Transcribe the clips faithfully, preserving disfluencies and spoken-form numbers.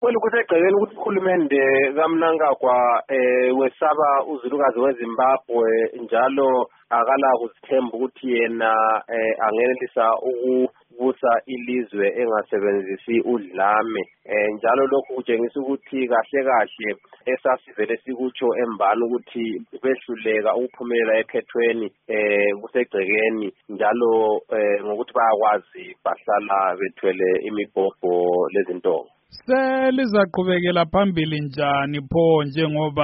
Well, kusegcekeni ukuthi ukhulumende kaMnangagwa eh wesaba uzulukazi weZimbabwe njalo akala kuzithemba ukuthi yena eh angenelisa ukubusa ilizwe engasebenzisi udlame eh njalo lokhu kutshengisa ukuthi kahle kahle esasivele sikutsho embani ukuthi behluleka ukuphumelela ekhethweni eh kusegcekeni njalo eh ngokuthi bayakwazi bahlala bethwele imibhobho lezinto. Selizaqhubekela phambili njani pho njengoba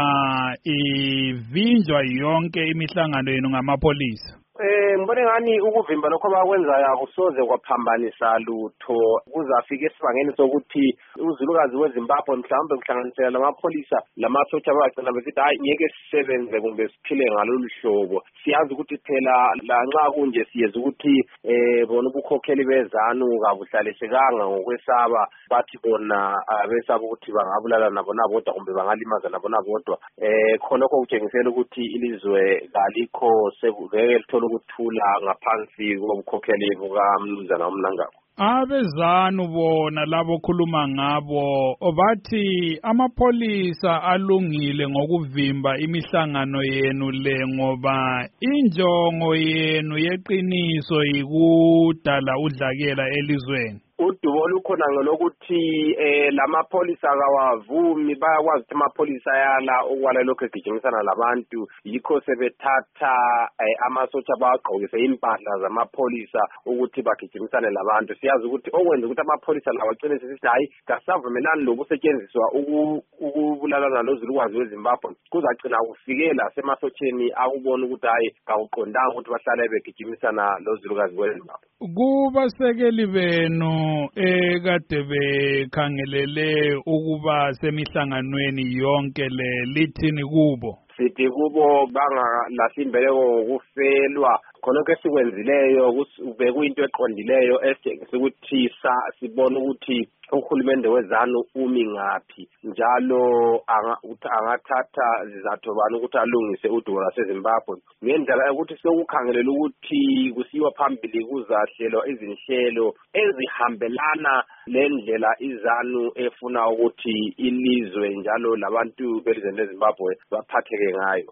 ivinjwa yonke imihlangano yenu ngamapholisa? Eh ngibone ngani ukuvimba lokho bakwenzayo akusoze kwaphambanisa lutho kuzafika esibangeni sokuthi uzulukazi weZimbabwe mhlawumbe kuhlanganisela lamapholisa lamasotsha bagcina besithi hayi ngeke sisebenze kumbe siphile ngalolu hlobo. Siyazi ukuthi phela la nxa kunje siyeza ukuthi eh bona ubukhokheli bezanu kabuhlalisekanga ngokwesaba bathi bona besaba ukuthi bangabulala nabo nabodwa kumbe bangalimaza nabo nabodwa. Eh khonokho kutshengisela ukuthi ilizwe kalikho sekuveke lithola ukuthula ngaphansi kobukhokheli bukaMnumzana uMnangagwa. Abezanu bona labo khuluma ngabo bathi amapholisa alungile ngokuvimba imihlangano yenu le ngoba injongo yenu yeqiniso yikudala udlakela elizweni. Udubo lukhona ngolokuthi eh lamapholisa kawavumi bayakwazi ukuthi amapholisa yala okwala lokho egijimisana labantu yikho sebethatha amasotsha abagqokise impahla zamapholisa ukuthi bagijimisane labantu. Siyazi ukuthi okwenza ukuthi amapholisa lawa aqine sithi hayi kasavumelani lokusetshenziswa ukubulalana lozulukazi weZimbabwe kuzagcina kufikela semasotsheni akubona ukuthi hayi kawuqondanga ukuthi bahlale begijimisana lozulukazi weZimbabwe. Kubasekeli benu ekade bekhangelele ukuba semihlanganweni yonke le lithini kubo? Sithi kubo bangalahli imbeleko ngokufelwa khonokho esikwenzileyo bekuyinto eqondileyo esitshengisa ukuthi sibona ukuthi uhulumende wezanu umi ngaphi njalo angathatha zizathu bani ukuthi alungise udubo lwaseZimbabwe ngendlela ukuthi sekukhangelela ukuthi kusiwa phambili kuzahlelwa izinhlelo ezihambelana lendlela izanu efuna ukuthi ilizwe njalo labantu belizweni leZimbabwe baphatheke ngayo.